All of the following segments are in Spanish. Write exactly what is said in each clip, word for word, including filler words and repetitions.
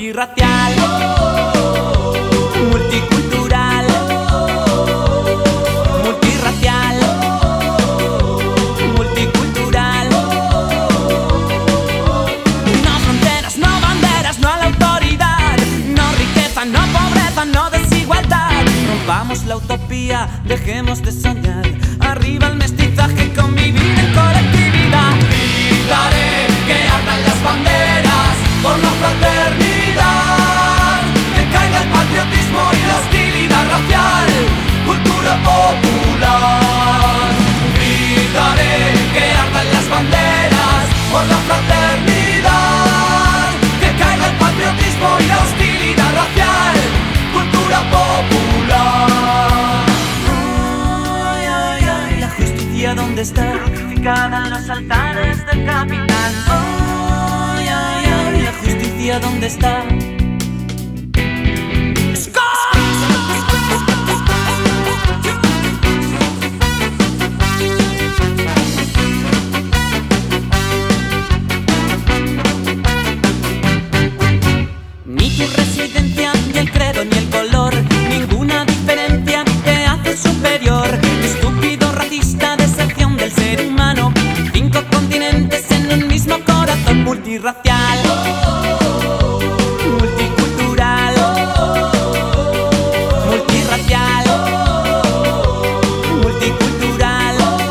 multirracial, multicultural, multirracial, multicultural. No fronteras, no banderas, no a la autoridad, no riqueza, no pobreza, no desigualdad. Rompamos la utopía, dejemos de soñar. Arriba el mestizaje, convivir en colectividad. Gritaré que ardan las banderas por la fraternidad, que caiga el patriotismo y la hostilidad racial, cultura popular. Gritaré que ardan las banderas por la fraternidad, que caiga el patriotismo y la hostilidad racial, cultura popular. Ay, ay, ay, la justicia ¿dónde está? Crucificada en los altares del capital. Ay, ay, ay, la justicia ¿dónde está? Ni tu residencia, ni el credo, ni el color, ninguna diferencia te hace superior. Estúpido, racista, deserción del ser humano. Cinco continentes en un mismo corazón. Multirracial, multicultural, multirracial, multicultural.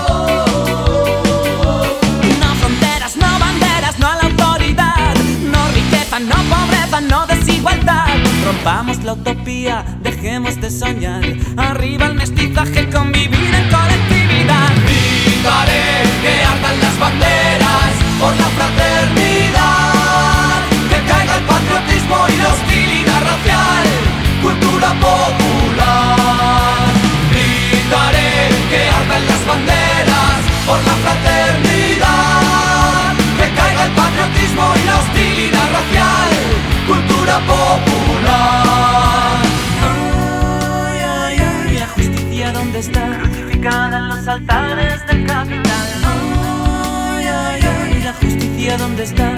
No fronteras, no banderas, no a la autoridad, no riqueza, no pobreza, no desigualdad. Rompamos la utopía, dejemos de soñar. Arriba el mestizaje, convivir en colectividad. Gritaré que ardan las banderas por la fraternidad, que caiga el patriotismo y la hostilidad racial, cultura popular. Gritaré que ardan las banderas por la fraternidad, que caiga el patriotismo y la hostilidad racial, cultura popular. Ay, ay, ay, la justicia ¿dónde está? Crucificada en los altares del capital. Ay, ay, ay, la justicia ¿dónde está?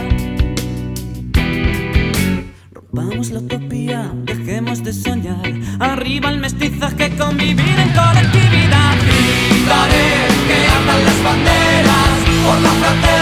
Rompamos la utopía, dejemos de soñar. Arriba el mestizaje, convivir en colectividad. Gritaré que ardan las banderas por la fraternidad,